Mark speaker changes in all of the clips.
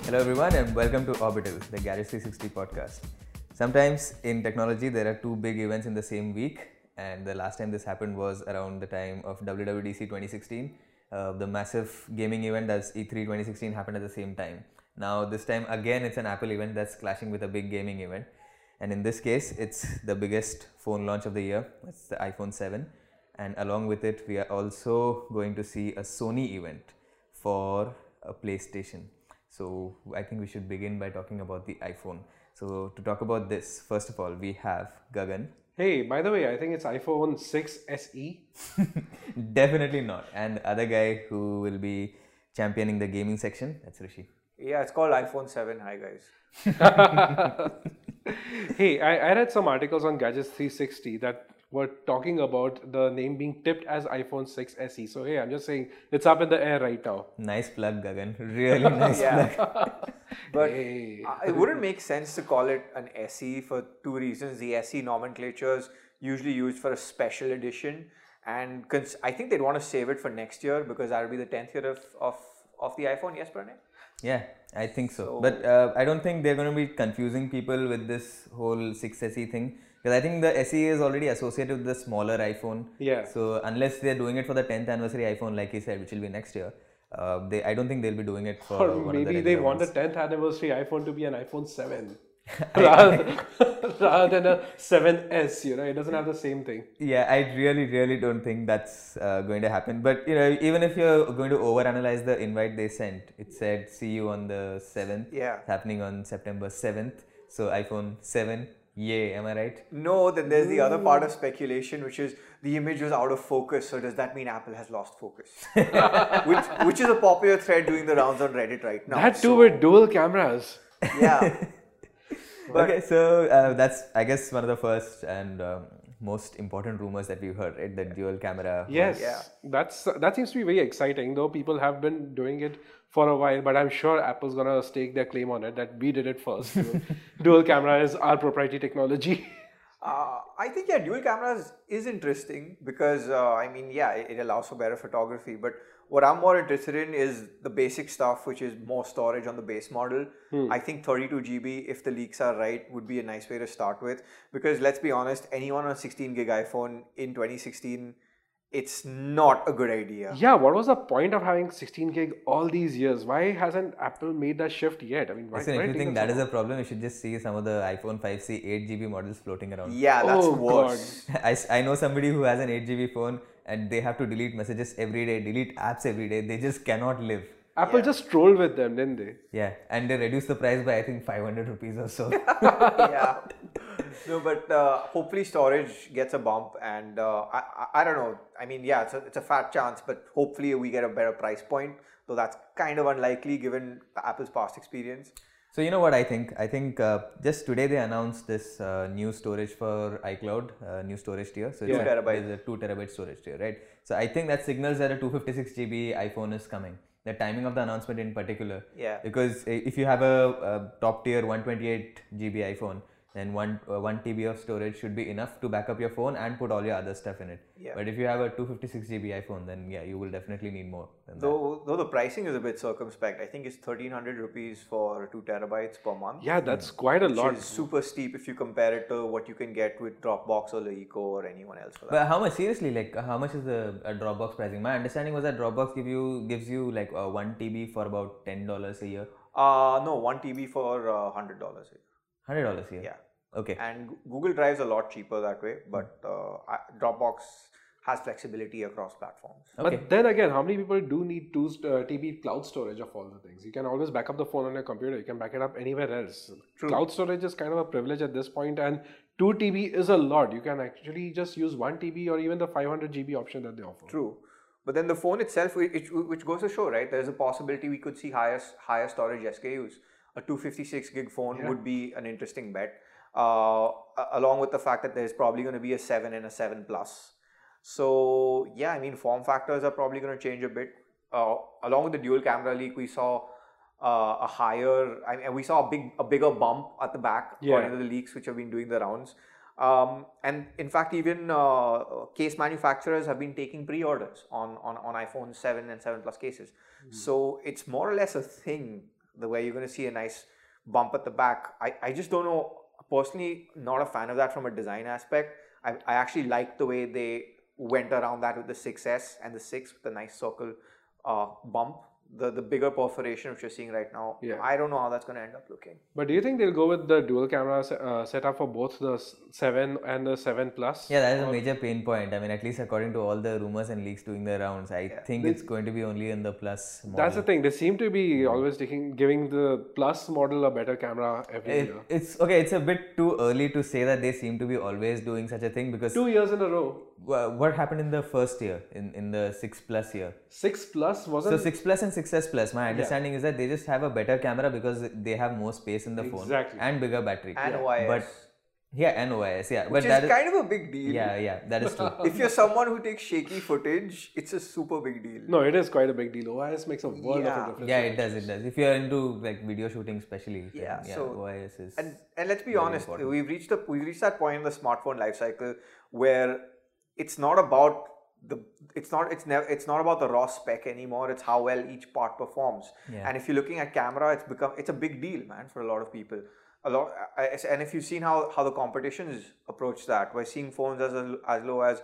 Speaker 1: Hello everyone and welcome to Orbital, the Garage 360 podcast. Sometimes in technology there are two big events in the same week, and the last time this happened was around the time of WWDC 2016. The massive gaming event, that's E3 2016, happened at the same time. Now this time again it's an Apple event that's clashing with a big gaming event, and in this case it's the biggest phone launch of the year. It's the iPhone 7, and along with it we are also going to see a Sony event for a PlayStation. So I think we should begin by talking about the iPhone. So to talk about this, first of all, we have Gagan.
Speaker 2: Hey, by the way, I think it's iPhone 6 SE.
Speaker 1: Definitely not. And the other guy who will be championing the gaming section, that's Rishi.
Speaker 3: Yeah, it's called iPhone 7. Hi, guys.
Speaker 2: Hey, I read some articles on Gadgets 360 that were talking about the name being tipped as iPhone 6 SE. So, hey, I'm just saying it's up in the air right now.
Speaker 1: Nice plug, Gagan. Really nice plug.
Speaker 3: But
Speaker 2: Hey.
Speaker 3: it wouldn't make sense to call it an SE for two reasons. The SE nomenclature is usually used for a special edition, and I think they'd want to save it for next year because that will be the 10th year of the iPhone. Yes, Pranay?
Speaker 1: Yeah, I think so. But I don't think they're going to be confusing people with this whole 6 SE thing. Because I think the SE is already associated with the smaller iPhone.
Speaker 2: Yeah.
Speaker 1: So unless they're doing it for the 10th anniversary iPhone, like you said, which will be next year, I don't think they'll be doing it for
Speaker 2: Or
Speaker 1: one of the
Speaker 2: maybe they
Speaker 1: regular
Speaker 2: want the
Speaker 1: ones.
Speaker 2: 10th anniversary iPhone to be an iPhone 7 rather than a 7S, it doesn't have the same thing.
Speaker 1: Yeah, I really don't think that's going to happen. But even if you're going to overanalyze the invite they sent, it said see you on the 7th.
Speaker 3: Yeah.
Speaker 1: It's happening on September 7th. So iPhone 7, yay, am I right?
Speaker 3: No, then there's the other part of speculation, which is the image was out of focus. So does that mean Apple has lost focus? which is a popular thread doing the rounds on Reddit right now.
Speaker 2: That too with dual cameras.
Speaker 3: Yeah.
Speaker 1: Okay, so that's, I guess, one of the first and most important rumors that we've heard, right? The dual camera.
Speaker 2: Yes,
Speaker 3: Yeah.
Speaker 2: that seems to be very exciting, though people have been doing it for a while, but I'm sure Apple's gonna stake their claim on it that we did it first. Dual camera is our proprietary technology.
Speaker 3: I think dual cameras is interesting because it allows for better photography. But what I'm more interested in is the basic stuff, which is more storage on the base model. I think 32 GB, if the leaks are right, would be a nice way to start with. Because let's be honest, anyone on a 16 gig iPhone in 2016, it's not a good idea.
Speaker 2: Yeah, what was the point of having 16 gig all these years? Why hasn't Apple made that shift yet? I mean, why?
Speaker 1: Listen,
Speaker 2: why
Speaker 1: if you
Speaker 2: take
Speaker 1: think
Speaker 2: them
Speaker 1: that
Speaker 2: so
Speaker 1: is a problem, you should just see some of the iPhone 5C 8GB models floating around.
Speaker 3: Yeah, that's
Speaker 2: Oh,
Speaker 3: worse.
Speaker 1: I know somebody who has an 8GB phone and they have to delete messages every day, delete apps every day. They just cannot live.
Speaker 2: Apple just trolled with them, didn't they?
Speaker 1: Yeah, and they reduced the price by I think 500 rupees or so.
Speaker 3: Yeah. No, but hopefully storage gets a bump, and I don't know. I mean, yeah, it's a fat chance, but hopefully we get a better price point. Though that's kind of unlikely given Apple's past experience.
Speaker 1: So you know what I think? I think just today they announced this new storage for iCloud, new storage tier. So it's
Speaker 3: 2 terabyte.
Speaker 1: There's a 2 terabyte storage tier, right? So I think that signals that a 256 GB iPhone is coming. The timing of the announcement in particular.
Speaker 3: Yeah.
Speaker 1: Because if you have a top tier 128 GB iPhone, then 1 TB of storage should be enough to back up your phone and put all your other stuff in it.
Speaker 3: Yeah.
Speaker 1: But if you have a 256 GB iPhone, then yeah, you will definitely need more than that.
Speaker 3: Though the pricing is a bit circumspect. I think it's 1,300 rupees for 2 terabytes per month.
Speaker 2: Yeah, that's quite a lot.
Speaker 3: Which is super steep if you compare it to what you can get with Dropbox or Leiko or anyone else for that.
Speaker 1: But how much, seriously, like how much is the Dropbox pricing? My understanding was that Dropbox gives you like 1 TB for about $10 a year.
Speaker 3: No, 1 TB for $100 a year.
Speaker 1: $100 a year?
Speaker 3: Yeah.
Speaker 1: Okay.
Speaker 3: And Google Drive's a lot cheaper that way, but Dropbox has flexibility across platforms.
Speaker 1: Okay.
Speaker 2: But then again, how many people do need 2 TB cloud storage of all the things? You can always back up the phone on your computer. You can back it up anywhere else.
Speaker 3: True.
Speaker 2: Cloud storage is kind of a privilege at this point, and 2 TB is a lot. You can actually just use 1 TB or even the 500 GB option that they offer.
Speaker 3: True. But then the phone itself, which goes to show, right, there's a possibility we could see higher storage SKUs. A 256 gig phone would be an interesting bet. Along with the fact that there's probably going to be a 7 and a 7 Plus. So yeah, I mean, form factors are probably going to change a bit. Along with the dual camera leak, we saw we saw a bigger bump at the back according to the leaks which have been doing the rounds. And in fact, even case manufacturers have been taking pre-orders on iPhone 7 and 7 Plus cases. So it's more or less a thing the way you're going to see a nice bump at the back. I just don't know. Personally, not a fan of that from a design aspect. I actually like the way they went around that with the 6S and the 6 with a nice circle bump. The bigger perforation which you're seeing right now, I don't know how that's going to end up looking.
Speaker 2: But do you think they'll go with the dual camera setup for both the 7 and the 7 Plus?
Speaker 1: Yeah, that is a major pain point. I mean, at least according to all the rumors and leaks doing the rounds, I think it's going to be only in the Plus model.
Speaker 2: That's the thing. They seem to be always giving the Plus model a better camera every year.
Speaker 1: It's okay. It's a bit too early to say that they seem to be always doing such a thing because
Speaker 2: 2 years in a row.
Speaker 1: What happened in the first year, in the 6 Plus year?
Speaker 2: 6 Plus wasn't.
Speaker 1: So 6 Plus and 6S Plus. My understanding is that they just have a better camera because they have more space in the phone and bigger battery
Speaker 3: and OIS.
Speaker 1: But and OIS,
Speaker 3: Which
Speaker 1: but
Speaker 3: is kind of a big deal.
Speaker 1: Yeah, that is true.
Speaker 3: If you're someone who takes shaky footage, it's a super big deal.
Speaker 2: No, it is quite a big deal. OIS makes a world of a difference.
Speaker 1: Yeah, it does. If you're into like video shooting, especially.
Speaker 3: So
Speaker 1: OIS is.
Speaker 3: And let's be honest, we've reached that point in the smartphone life cycle where it's not about it's not about the raw spec anymore. It's how well each part performs. And if you're looking at camera, it's a big deal, man, for a lot of people. And if you've seen how the competitions approach that, by seeing phones as low as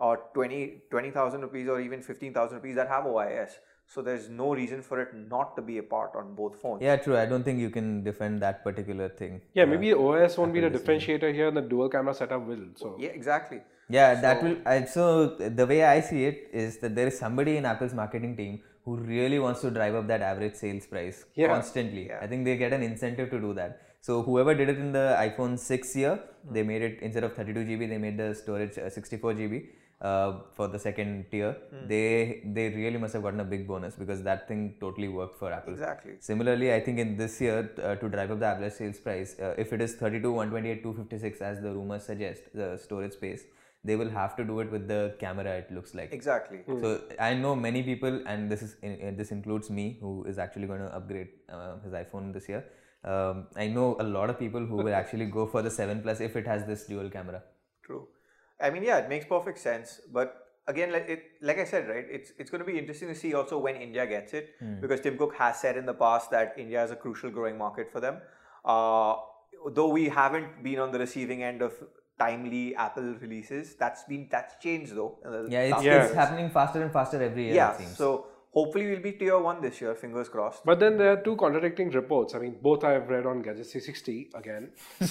Speaker 3: 20,000 rupees or even 15,000 rupees that have OIS. So there's no reason for it not to be a part on both phones.
Speaker 1: Yeah, true. I don't think you can defend that particular thing.
Speaker 2: Yeah, maybe OIS won't be the differentiator here, and the dual camera setup will. So
Speaker 3: yeah, exactly.
Speaker 1: Yeah, that will. So the way I see it is that there is somebody in Apple's marketing team who really wants to drive up that average sales price constantly. I think they get an incentive to do that. So whoever did it in the iPhone 6 year, they made it instead of 32 GB, they made the storage 64 GB. For the second tier, they really must have gotten a big bonus because that thing totally worked for Apple.
Speaker 3: Exactly.
Speaker 1: Similarly, I think in this year to drive up the average sales price, if it is 32, 128, 256 as the rumors suggest, the storage space, they will have to do it with the camera. It looks like
Speaker 3: exactly.
Speaker 1: So I know many people, and this includes me, who is actually going to upgrade his iPhone this year. I know a lot of people who will actually go for the 7 Plus if it has this dual camera.
Speaker 3: True. I mean, yeah, it makes perfect sense. But again, like I said, right, it's going to be interesting to see also when India gets it, because Tim Cook has said in the past that India is a crucial growing market for them. Though we haven't been on the receiving end of timely Apple releases, that's changed though.
Speaker 1: It's happening faster and faster every year.
Speaker 3: Yeah,
Speaker 1: it seems.
Speaker 3: so hopefully we'll be tier 1 this year, fingers crossed.
Speaker 2: But then there are two contradicting reports. I mean, both I have read on Gadget 360 again.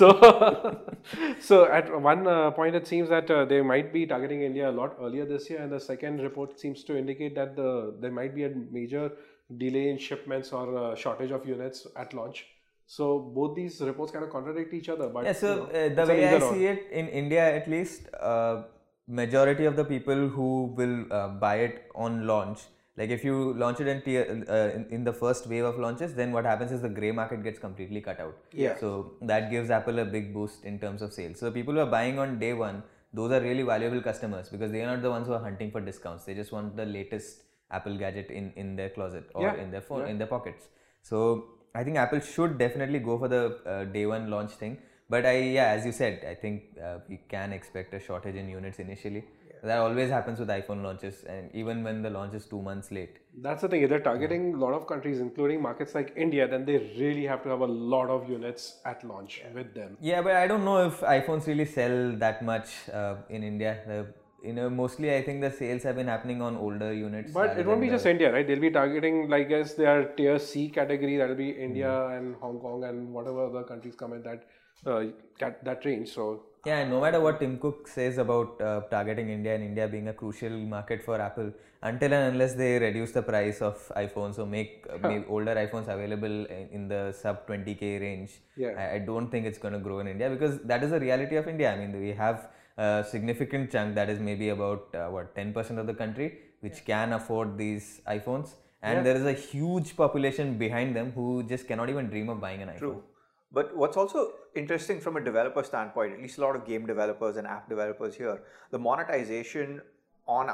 Speaker 2: So at one point it seems that they might be targeting India a lot earlier this year, and the second report seems to indicate that there might be a major delay in shipments or shortage of units at launch. So both these reports kind of contradict each other. But
Speaker 1: the way I see it, in India at least, majority of the people who will buy it on launch, like if you launch it in the first wave of launches, then what happens is the grey market gets completely cut out.
Speaker 3: Yeah.
Speaker 1: So that gives Apple a big boost in terms of sales. So the people who are buying on day one, those are really valuable customers because they are not the ones who are hunting for discounts. They just want the latest Apple gadget in their closet or in their phone, in their pockets. So I think Apple should definitely go for the day one launch thing. But as you said, I think we can expect a shortage in units initially. That always happens with iPhone launches, and even when the launch is 2 months late.
Speaker 2: That's the thing. If they're targeting a lot of countries, including markets like India, then they really have to have a lot of units at launch with them.
Speaker 1: Yeah, but I don't know if iPhones really sell that much in India. Mostly I think the sales have been happening on older units.
Speaker 2: But it won't be just India, right? They'll be targeting, like, I guess they are tier C category. That'll be India and Hong Kong and whatever other countries come in that range. So
Speaker 1: yeah, no matter what Tim Cook says about targeting India and India being a crucial market for Apple, until and unless they reduce the price of iPhones or make older iPhones available in the sub 20k range, I don't think it's going to grow in India, because that is the reality of India. I mean, we have a significant chunk that is maybe about 10% of the country which can afford these iPhones, and there is a huge population behind them who just cannot even dream of buying an iPhone.
Speaker 3: True. But what's also interesting from a developer standpoint, at least a lot of game developers and app developers here, the monetization on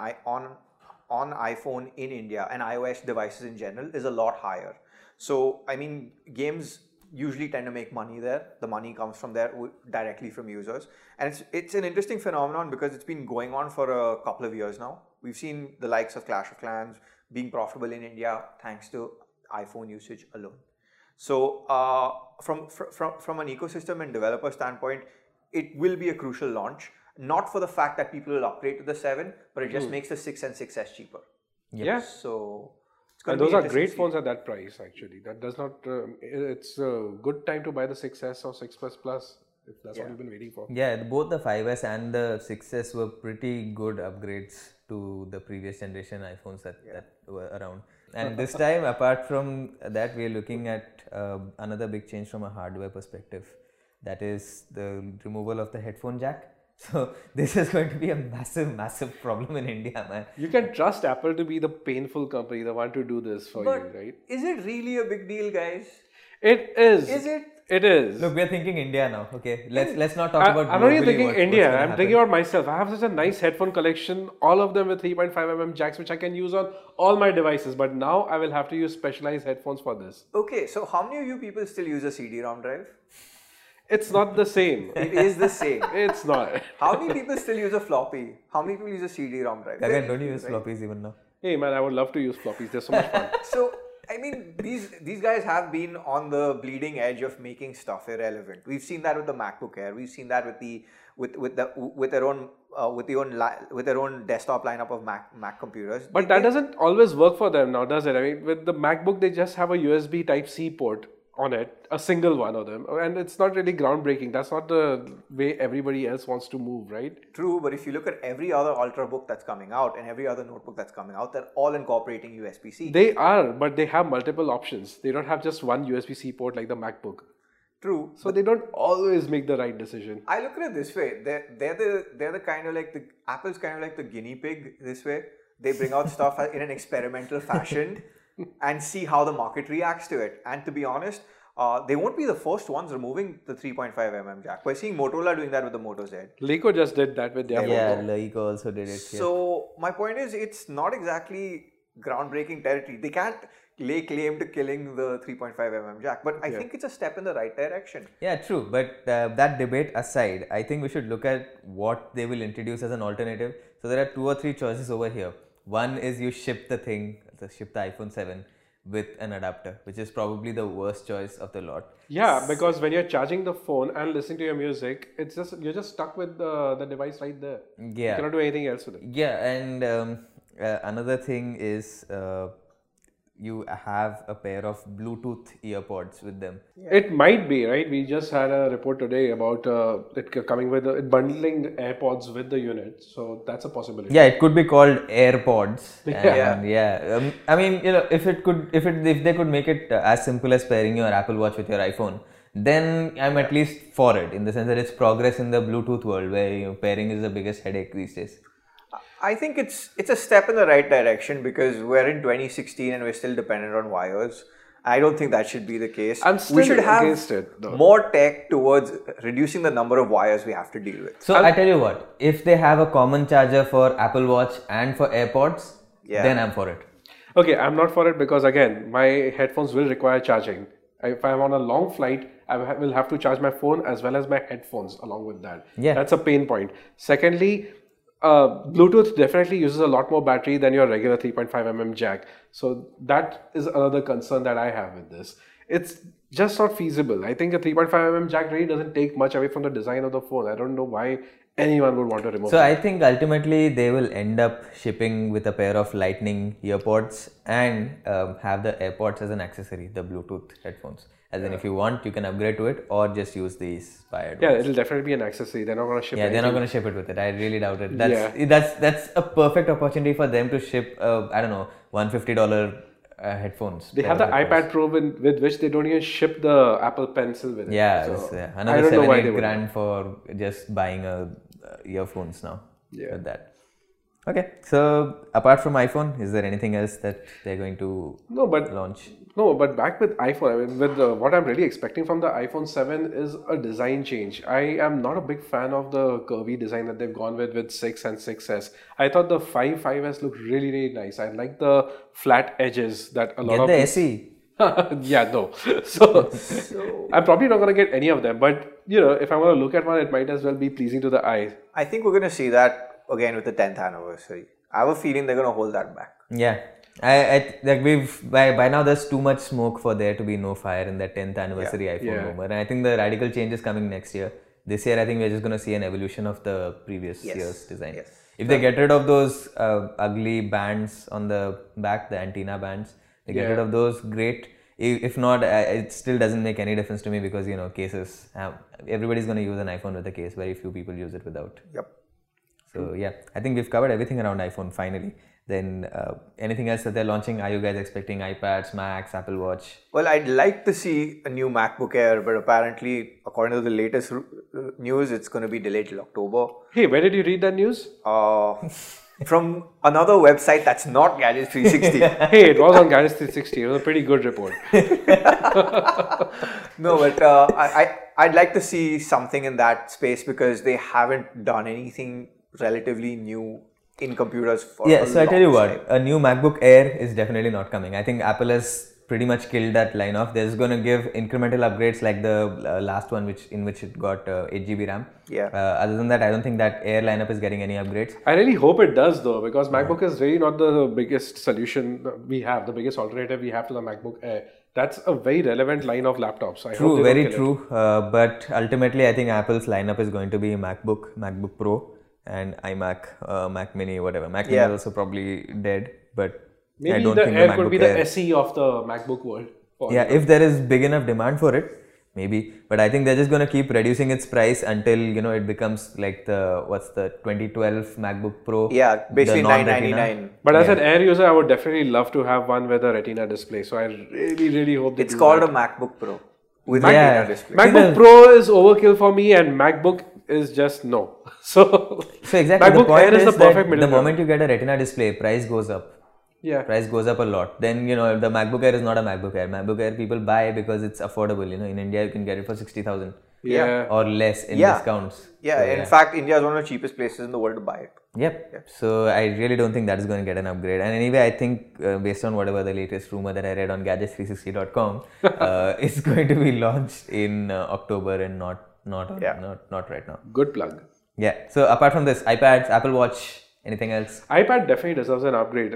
Speaker 3: iPhone in India and iOS devices in general is a lot higher. So, I mean, games usually tend to make money there. The money comes from there directly from users. And it's an interesting phenomenon because it's been going on for a couple of years now. We've seen the likes of Clash of Clans being profitable in India thanks to iPhone usage alone. So from an ecosystem and developer standpoint, it will be a crucial launch. Not for the fact that people will upgrade to the 7, but it just makes the 6 and 6S cheaper.
Speaker 2: Yeah.
Speaker 3: So it's
Speaker 2: And
Speaker 3: going to
Speaker 2: those
Speaker 3: be
Speaker 2: are
Speaker 3: interesting
Speaker 2: great
Speaker 3: to see.
Speaker 2: phones at that price, actually. That does not, it's a good time to buy the 6S or 6 Plus Plus if that's what you've been waiting for.
Speaker 1: Yeah, both the 5S and the 6S were pretty good upgrades to the previous generation iPhones that were around. And this time, apart from that, we are looking at another big change from a hardware perspective. That is the removal of the headphone jack. So this is going to be a massive problem in India, man.
Speaker 2: You can trust Apple to be the painful company, the one to do this for
Speaker 3: But
Speaker 2: you, right?
Speaker 3: is it really a big deal, guys?
Speaker 2: It is.
Speaker 3: Is it?
Speaker 2: It is.
Speaker 1: Look, we are thinking India now. Okay, let's not talk about.
Speaker 2: I'm not even
Speaker 1: globally
Speaker 2: thinking
Speaker 1: what's
Speaker 2: India.
Speaker 1: gonna
Speaker 2: I'm
Speaker 1: happen.
Speaker 2: thinking about myself. I have such a nice headphone collection, all of them with 3.5mm jacks, which I can use on all my devices. But now I will have to use specialized headphones for this.
Speaker 3: Okay, so how many of you people still use a CD-ROM drive?
Speaker 2: It's not the same.
Speaker 3: It is the same.
Speaker 2: It's not.
Speaker 3: How many people still use a floppy? How many people use a CD-ROM drive?
Speaker 1: Again,
Speaker 3: Very
Speaker 1: don't you
Speaker 3: few,
Speaker 1: use
Speaker 3: right?
Speaker 1: floppies even now?
Speaker 2: Hey man, I would love to use floppies. They're so much fun.
Speaker 3: So, I mean, these guys have been on the bleeding edge of making stuff irrelevant. We've seen that with the MacBook Air. We've seen that with their own desktop lineup of Mac computers.
Speaker 2: But that doesn't always work for them now, does it? I mean, with the MacBook, they just have a USB Type-C port on it, a single one of them, and it's not really groundbreaking. That's not the way everybody else wants to move, right?
Speaker 3: True, but if you look at every other Ultrabook that's coming out and every other notebook that's coming out, they're all incorporating USB-C.
Speaker 2: They are, but they have multiple options. They don't have just one USB-C port like the MacBook.
Speaker 3: True.
Speaker 2: So they don't always make the right decision.
Speaker 3: I look at it this way: they're the kind of like the Apple's kind of like the guinea pig. This way, they bring out stuff in an experimental fashion and see how the market reacts to it. And to be honest, they won't be the first ones removing the 3.5mm jack. We're seeing Motorola doing that with the Moto Z.
Speaker 2: Leica just did that with their
Speaker 1: Yeah,
Speaker 2: Moto.
Speaker 1: Leica also did it. Yeah.
Speaker 3: So my point is, it's not exactly groundbreaking territory. They can't lay claim to killing the 3.5mm jack, but I think it's a step in the right direction.
Speaker 1: Yeah, true. But that debate aside, I think we should look at what they will introduce as an alternative. So there are 2 or 3 choices over here. One is you ship the iPhone 7 with an adapter, which is probably the worst choice of the lot.
Speaker 2: Yeah, because when you're charging the phone and listening to your music, you're just stuck with the device right there. You
Speaker 1: Yeah.
Speaker 2: cannot do anything else with it.
Speaker 1: Yeah, and another thing is you have a pair of Bluetooth earpods with them.
Speaker 2: It might be, right? We just had a report today about it coming with it bundling AirPods with the unit. So that's a possibility.
Speaker 1: Yeah, it could be called AirPods.
Speaker 2: Yeah.
Speaker 1: And I mean, if they could make it as simple as pairing your Apple Watch with your iPhone, then I'm at least for it, in the sense that it's progress in the Bluetooth world where pairing is the biggest headache these days.
Speaker 3: I think it's a step in the right direction because we're in 2016 and we're still dependent on wires. I don't think that should be the case.
Speaker 2: I'm still
Speaker 3: we should have
Speaker 2: against it, though.
Speaker 3: more tech towards reducing the number of wires we have to deal with.
Speaker 1: So I tell you what, if they have a common charger for Apple Watch and for AirPods, then I'm for it.
Speaker 2: Okay, I'm not for it because again, my headphones will require charging. If I'm on a long flight, I will have to charge my phone as well as my headphones along with that.
Speaker 1: Yeah.
Speaker 2: That's a pain point. Secondly, Bluetooth definitely uses a lot more battery than your regular 3.5mm jack. So that is another concern that I have with this. It's just not feasible. I think a 3.5mm jack really doesn't take much away from the design of the phone. I don't know why anyone would want to remove
Speaker 1: So
Speaker 2: it.
Speaker 1: I think ultimately they will end up shipping with a pair of Lightning earpods and have the AirPods as an accessory, the Bluetooth headphones. As in, if you want, you can upgrade to it or just use these wired
Speaker 2: Yeah,
Speaker 1: ones.
Speaker 2: it'll definitely be an accessory. They're not going to ship
Speaker 1: Yeah, they're not
Speaker 2: anything.
Speaker 1: going to ship it with it. I really doubt it. That's a perfect opportunity for them to ship, I don't know, $150 headphones.
Speaker 2: They have the iPad Pro with which they don't even ship the Apple Pencil with it.
Speaker 1: Yeah,
Speaker 2: So, I
Speaker 1: another
Speaker 2: don't know why
Speaker 1: 7-8
Speaker 2: they would.
Speaker 1: grand for just buying earphones now.
Speaker 2: Yeah.
Speaker 1: With that. Okay, so apart from iPhone, is there anything else that they're going to launch?
Speaker 2: No, but back with iPhone, I mean, with what I'm really expecting from the iPhone 7 is a design change. I am not a big fan of the curvy design that they've gone with 6 and 6S. I thought the 5S looked really, really nice. I like the flat edges that a lot
Speaker 1: Get
Speaker 2: of
Speaker 1: the
Speaker 2: people-
Speaker 1: SE.
Speaker 2: Yeah, no. So I'm probably not going to get any of them. But, if I want to look at one, it might as well be pleasing to the eye.
Speaker 3: I think we're going to see that again with the 10th anniversary. I have a feeling they're going to hold that back.
Speaker 1: Yeah, Like by now there's too much smoke for there to be no fire in the 10th anniversary iPhone rumor, and I think the radical change is coming next year. This year I think we're just going to see an evolution of the previous year's design.
Speaker 3: Yes.
Speaker 1: If they get rid of those ugly bands on the back, the antenna bands, they get rid of those, great. If not, it still doesn't make any difference to me because cases. Everybody's going to use an iPhone with a case. Very few people use it without.
Speaker 3: Yep.
Speaker 1: So yeah, I think we've covered everything around iPhone finally. Then anything else that they're launching? Are you guys expecting iPads, Macs, Apple Watch?
Speaker 3: Well, I'd like to see a new MacBook Air, but apparently, according to the latest news, it's going to be delayed till October.
Speaker 2: Hey, where did you read that news?
Speaker 3: From another website that's not Gadget 360.
Speaker 2: Hey, it was on Gadgets 360. It was a pretty good report.
Speaker 3: No, but I'd like to see something in that space because they haven't done anything relatively new in computers for
Speaker 1: Yeah,
Speaker 3: a
Speaker 1: so I tell you
Speaker 3: long
Speaker 1: what,
Speaker 3: time.
Speaker 1: a new MacBook Air is definitely not coming. I think Apple has pretty much killed that line off. They're just going to give incremental upgrades like the last one in which it got 8GB RAM.
Speaker 3: Yeah.
Speaker 1: Other than that, I don't think that Air lineup is getting any upgrades.
Speaker 2: I really hope it does though, because MacBook is really not the biggest solution we have, the biggest alternative we have to the MacBook Air. That's a very relevant line of laptops. I hope
Speaker 1: True,
Speaker 2: they
Speaker 1: very
Speaker 2: don't kill
Speaker 1: true. But ultimately, I think Apple's lineup is going to be MacBook, MacBook Pro, and iMac, Mac Mini, whatever. Mac Mini is also probably dead, but
Speaker 2: Maybe
Speaker 1: I don't
Speaker 2: the
Speaker 1: think
Speaker 2: Air
Speaker 1: the
Speaker 2: could
Speaker 1: MacBook
Speaker 2: be the
Speaker 1: Air.
Speaker 2: SE of the MacBook world.
Speaker 1: Yeah, if there is big enough demand for it, maybe. But I think they're just going to keep reducing its price until it becomes like the 2012 MacBook Pro.
Speaker 3: Yeah, basically
Speaker 1: the non-Retina.
Speaker 3: $999.
Speaker 2: But as an Air user, I would definitely love to have one with a Retina display. So I really, really hope they
Speaker 3: It's
Speaker 2: do
Speaker 3: called
Speaker 2: that.
Speaker 3: a MacBook Pro with
Speaker 1: Yeah.
Speaker 3: Retina display.
Speaker 2: MacBook Pro is overkill for me, and MacBook is just no. So
Speaker 1: exactly,
Speaker 2: MacBook
Speaker 1: the point
Speaker 2: Air is the
Speaker 1: that
Speaker 2: perfect middle
Speaker 1: the
Speaker 2: ground.
Speaker 1: moment you get a Retina display, price goes up.
Speaker 2: Yeah.
Speaker 1: Price goes up a lot. Then the MacBook Air is not a MacBook Air. MacBook Air people buy because it's affordable. In India you can get it for 60,000
Speaker 2: Yeah.
Speaker 1: or less in
Speaker 3: Yeah.
Speaker 1: discounts.
Speaker 3: Yeah, in fact, India is one of the cheapest places in the world to buy it.
Speaker 1: Yep. So I really don't think that is going to get an upgrade. And anyway, I think based on whatever the latest rumor that I read on gadgets360.com, it's going to be launched in October and not right now.
Speaker 2: Good plug.
Speaker 1: Yeah. So apart from this, iPads, Apple Watch, anything else?
Speaker 2: iPad definitely deserves an upgrade.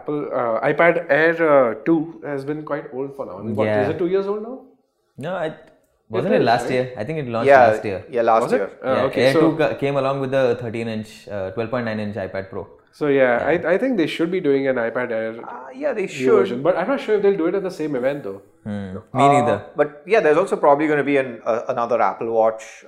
Speaker 2: iPad Air 2 has been quite old for now. I mean, what,
Speaker 1: Yeah.
Speaker 2: is it 2 years old now?
Speaker 1: No, wasn't it
Speaker 2: is,
Speaker 1: last
Speaker 2: right?
Speaker 1: year? I think it launched
Speaker 3: Yeah,
Speaker 1: last year.
Speaker 3: yeah, last
Speaker 2: Was it?
Speaker 3: year.
Speaker 1: Yeah,
Speaker 2: Okay,
Speaker 1: Air
Speaker 2: so
Speaker 1: 2 came along with the 13-inch, 12.9-inch iPad Pro.
Speaker 2: so I think they should be doing an iPad Air
Speaker 3: Yeah, they
Speaker 2: new
Speaker 3: should.
Speaker 2: version, but I'm not sure if they'll do it at the same event though.
Speaker 1: Me neither.
Speaker 3: But yeah, there's also probably going to be another Apple Watch.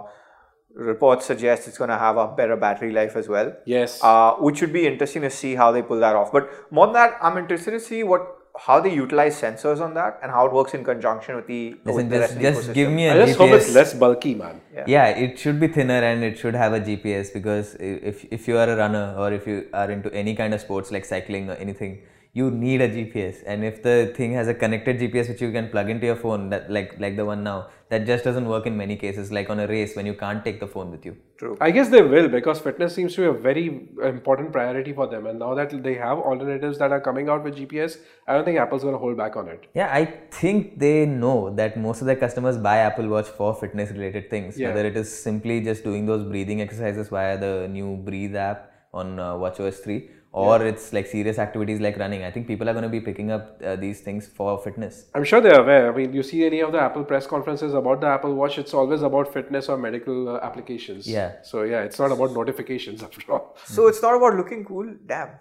Speaker 3: Reports suggest it's going to have a better battery life as well.
Speaker 2: Yes.
Speaker 3: Which should be interesting to see how they pull that off. But more than that, I'm interested to see how they utilize sensors on that and how it works in conjunction with the
Speaker 1: Listen,
Speaker 3: rest of the
Speaker 1: just give
Speaker 3: ecosystem.
Speaker 1: me a
Speaker 2: I just hope it's
Speaker 1: GPS.
Speaker 2: less bulky, man.
Speaker 1: Yeah, it should be thinner and it should have a GPS because if you are a runner or if you are into any kind of sports like cycling or anything, you need a GPS. And if the thing has a connected GPS which you can plug into your phone, that like the one now, that just doesn't work in many cases. Like on a race when you can't take the phone with you.
Speaker 3: True.
Speaker 2: I guess they will because fitness seems to be a very important priority for them. And now that they have alternatives that are coming out with GPS, I don't think Apple's going to hold back on it.
Speaker 1: Yeah, I think they know that most of their customers buy Apple Watch for fitness related things.
Speaker 2: Yeah.
Speaker 1: Whether it is simply just doing those breathing exercises via the new Breathe app on WatchOS 3 or it's like serious activities like running. I think people are going to be picking up these things for fitness.
Speaker 2: I'm sure they're aware. I mean, you see any of the Apple press conferences about the Apple Watch, it's always about fitness or medical applications.
Speaker 1: Yeah.
Speaker 2: So yeah, it's not about notifications after all.
Speaker 3: So it's not about looking cool. Damn.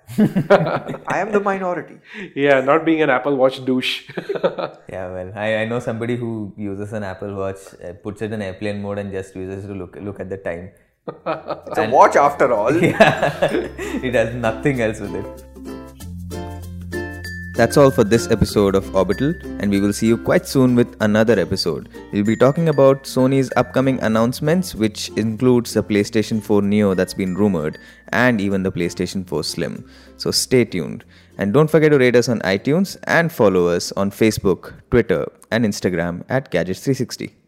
Speaker 3: I am the minority.
Speaker 2: Yeah, not being an Apple Watch douche.
Speaker 1: Yeah, well, I know somebody who uses an Apple Watch, puts it in airplane mode and just uses to look at the time.
Speaker 3: It's a watch after all.
Speaker 1: Yeah, it has nothing else with it. That's all for this episode of Orbital, and we will see you quite soon with another episode. We'll be talking about Sony's upcoming announcements, which includes the PlayStation 4 Neo that's been rumored, and even the PlayStation 4 Slim. So stay tuned. And don't forget to rate us on iTunes and follow us on Facebook, Twitter, and Instagram at Gadgets360.